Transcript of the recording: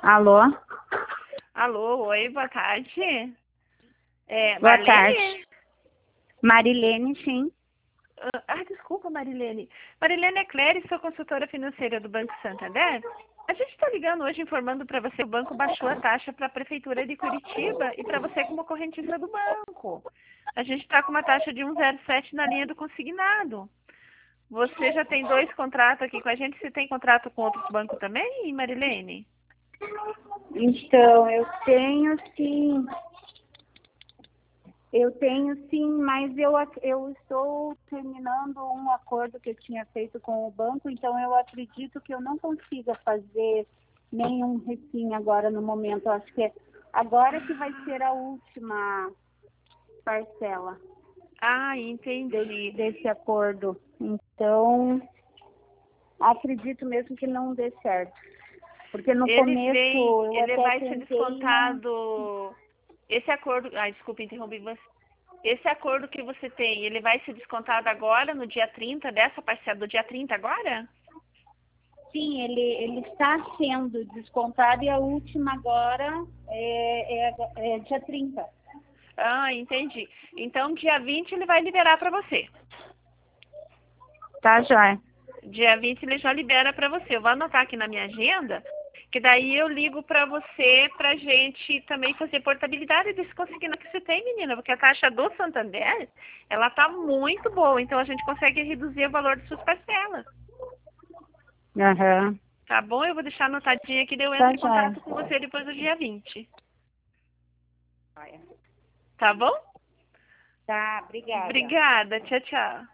Alô? Alô, oi, boa tarde. Boa Marlene? tarde. Marilene, sim. Desculpa, Marilene. Marilene é Cléry, sou consultora financeira do Banco Santander. A gente está ligando hoje informando para você que o banco baixou a taxa para a Prefeitura de Curitiba e para você como correntista do banco. A gente está com uma taxa de 1,07 na linha do consignado. Você já tem 2 contratos aqui com a gente. Você tem contrato com outros bancos também, Marilene? Então, eu tenho sim. Mas eu estou terminando um acordo que eu tinha feito com o banco, então eu acredito que eu não consiga fazer nenhum refim agora no momento. Eu acho que é agora que vai ser a última parcela Entendi. desse acordo. Então, acredito mesmo que não dê certo. Porque no começo eu Ele até vai ser tentei, não. descontado. Esse acordo, desculpa interromper você. Esse acordo que você tem, ele vai ser descontado agora, no dia 30 dessa parcela do dia 30 agora? Sim, ele está sendo descontado e a última agora é dia 30. Entendi. Então, dia 20 ele vai liberar para você. Tá, joia. Dia 20 ele já libera para você. Eu vou anotar aqui na minha agenda, que daí eu ligo para você pra gente também fazer portabilidade desse consignado que você tem, menina, porque a taxa do Santander, ela tá muito boa, então a gente consegue reduzir o valor de suas parcelas. Aham. Tá bom? Eu vou deixar anotadinho aqui, daí eu entro Tá, em joia. contato com você depois do dia 20. Tá bom? Tá, obrigada. Obrigada. Tchau, tchau.